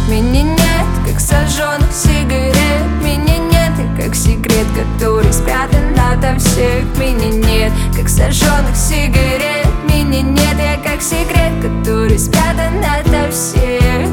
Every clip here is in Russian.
Меня нет, как сожженных сигарет. Меня нет, и как секрет, который спрятан ото всех. Меня нет, как сожженных сигарет. Меня нет, я как секрет, который спрятан ото всех.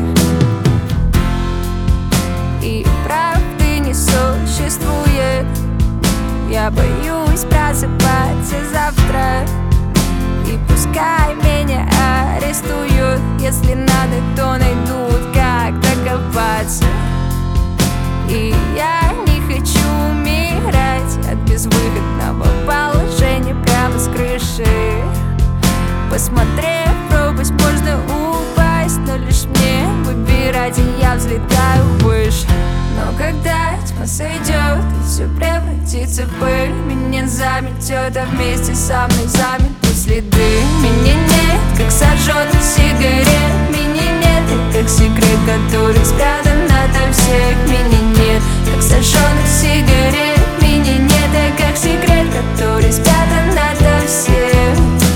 И правды не существует. Я боюсь просыпаться завтра. И пускай меня арестуют, если надо, то найдут, как докопаться. И я не хочу умирать от безвыходного положения прямо с крыши. Посмотрев пропасть, можно упасть, но лишь мне выбирать, и я взлетаю выше. Но когда тьма сойдет и все превратится в пыль, меня заметет, а вместе со мной заметут следы. Меня нет, как сожженных сигарет. Меня нет, и как секрет, который спрятан ото всех. Меня нет, как сожженных сигарет. Меня нет, и как секрет, который спрятан ото всех.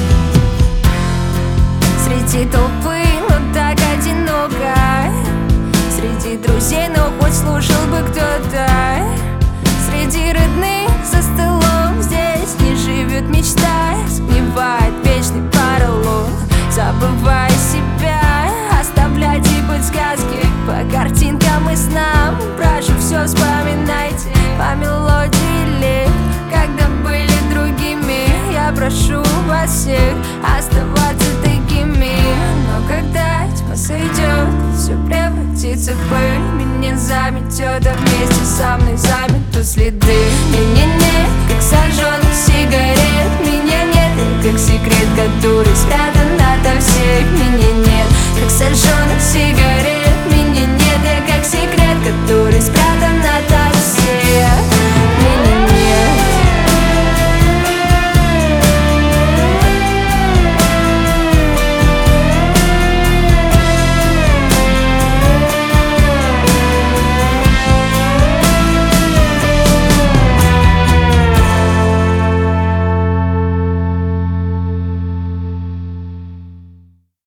Среди толпы, но так одиноко. Среди друзей, но хоть слушал бы кто-то. Среди родных за столом здесь не живет мечта. Сгнивает вечный поролон. Забывая себя, оставляйте подсказки по картинкам и снам. Прошу, все вспоминайте по мелодии лет, когда были другими. Я прошу вас всех оставаться такими. Но когда тьма сойдет, все превратится в пыль, меня заметет, а вместе со мной заметут следы. Меня нет, как сожженных сигарет. Меня нет, и как секрет, который спрятан ото всех. Меня нет, как сожженных сигарет.